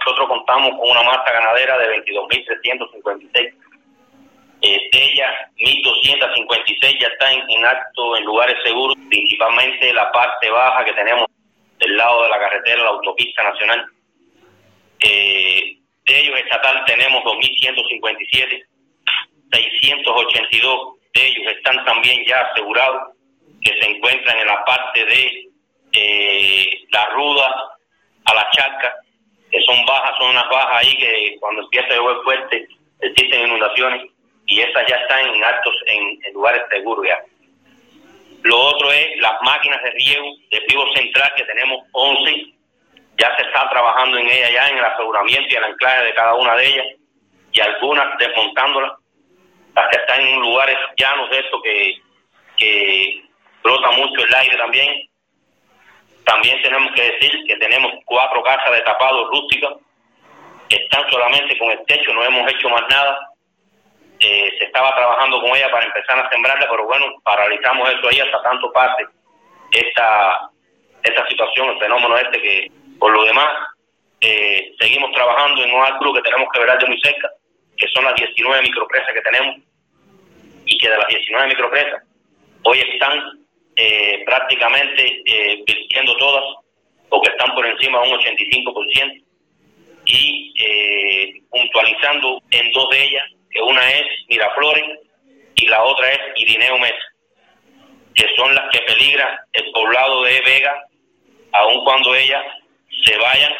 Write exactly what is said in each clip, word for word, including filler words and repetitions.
nosotros contamos con una masa ganadera de veintidós mil trescientos cincuenta y seis. Eh, de ellas, mil doscientos cincuenta y seis ya están en, en acto en lugares seguros, principalmente la parte baja que tenemos del lado de la carretera, la autopista nacional. Eh, de ellos estatal tenemos dos mil ciento cincuenta y siete, seiscientos ochenta y dos de ellos están también ya asegurados, que se encuentran en la parte de eh, la ruda a la charca, que son bajas, son unas bajas ahí que cuando empieza a llover fuerte existen inundaciones, y esas ya están en actos en, en lugares seguros ya. Lo otro es las máquinas de riego de pivo central, que tenemos once, ya se está trabajando en ellas ya en el aseguramiento y el anclaje de cada una de ellas, y algunas desmontándolas, las que están en lugares llanos de esto que, que brota mucho el aire también. También tenemos que decir que tenemos cuatro casas de tapado rústicas, que están solamente con el techo, no hemos hecho más nada. Eh, se estaba trabajando con ella para empezar a sembrarla, pero bueno, paralizamos eso ahí hasta tanto pase esta, esta situación, el fenómeno este, que por lo demás eh, seguimos trabajando en un ángulo que tenemos que ver de muy cerca, que son las diecinueve micropresas que tenemos, y que de las diecinueve micropresas hoy están eh, prácticamente eh, virtiendo todas, o que están por encima de un ochenta y cinco por ciento, y eh, puntualizando en dos de ellas, que una es Miraflores y la otra es Irineo Mesa, que son las que peligran el poblado de Vega, aun cuando ellas se vayan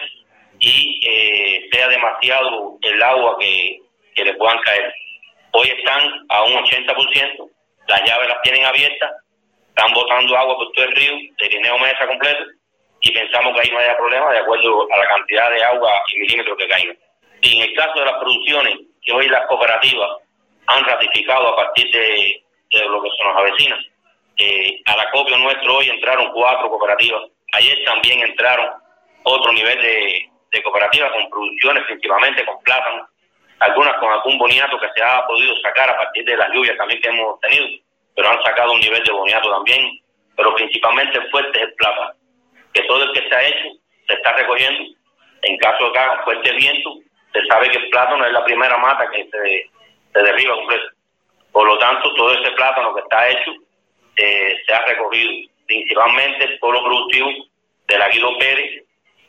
y eh, sea demasiado el agua que, que le puedan caer. Hoy están a un ochenta por ciento, las llaves las tienen abiertas, están botando agua por todo el río de Irineo Mesa completo, y pensamos que ahí no haya problema de acuerdo a la cantidad de agua y milímetros que caigan. Y en el caso de las producciones que hoy las cooperativas han ratificado a partir de, de lo que se nos avecina, eh, al acopio nuestro hoy entraron cuatro cooperativas, ayer también entraron otro nivel de, de cooperativas con producciones principalmente con plátanos, algunas con algún boniato que se ha podido sacar a partir de las lluvias también que hemos tenido, pero han sacado un nivel de boniato también, pero principalmente fuerte es el plátano, que todo el que se ha hecho se está recogiendo. En caso de que haga fuerte viento, se sabe que el plátano es la primera mata que se, se derriba completo. Por lo tanto, todo ese plátano que está hecho eh, se ha recogido, principalmente el polo productivo de la Guido Pérez,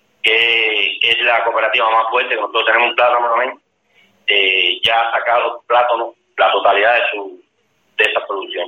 que es la cooperativa más fuerte, que nosotros tenemos un plátano también, eh, ya ha sacado plátano la totalidad de su de esa producción.